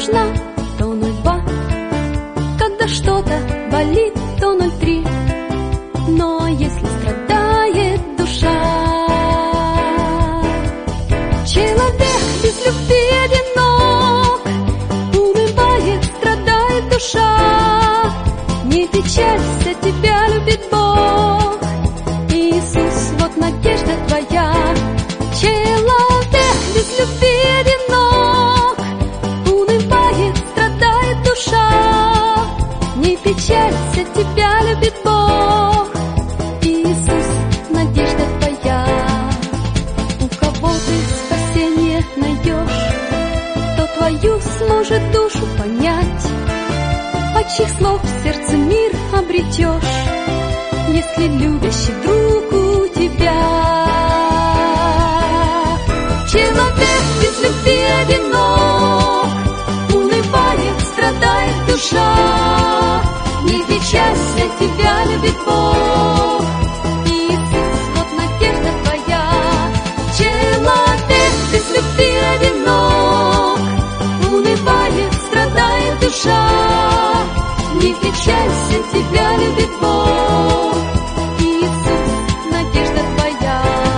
нужна, то 02. Когда что-то болит, то 03. Но если страдает душа, человек без любви одинок, унывает, страдает душа. Не печалься, тебя любит Бог, Иисус, вот надежда твоя. Человек без любви одинок, унывает, страдает душа. Не печалься, тебя любит Бог, Иисус, надежда твоя. У кого ты спасение найдешь, кто твою сможет душу понять, от чьих слов в сердце мир обретешь, если любящий друг у тебя. Человек без любви одинок, унывает, страдает душа. Не печалься, тебя любит Бог, Иисус, вот надежда твоя. Человек без любви одинок, унывает, страдает душа. Не печалься, тебя любит Бог, Иисус, надежда твоя.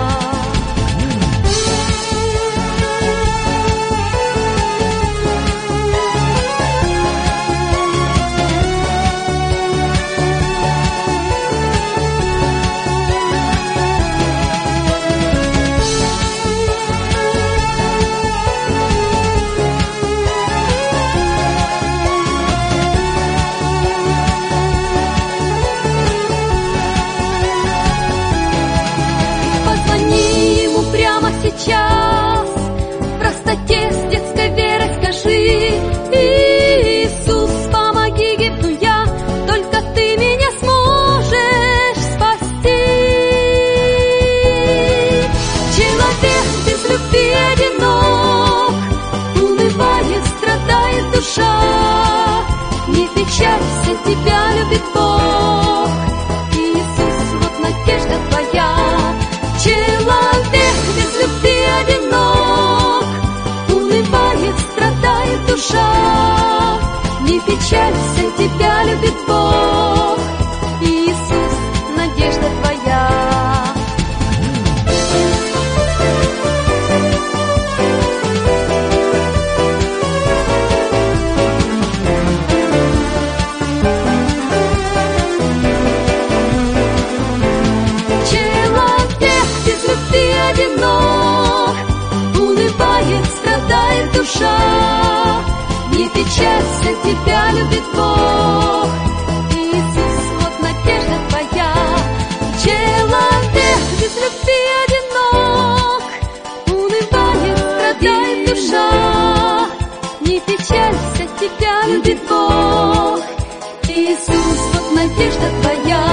Сейчас в простоте с детской верой скажи: Иисус, помоги, гибну я, только ты меня сможешь спасти. Человек без любви одинок, унывает, страдает душа. Не печалься, тебя любит Бог, Иисус, вот надежда твоя. Человек без любви одинок, унывает, страдает душа. Не печалься, тебя любит Бог, Иисус, надежда твоя. Одинок, улыбает, страдает душа. Не печалься, тебя любит Бог, Иисус, вот надежда твоя. Человек без любви одинок, улыбает, страдает душа. Не печалься, тебя любит Бог, Иисус, вот надежда твоя.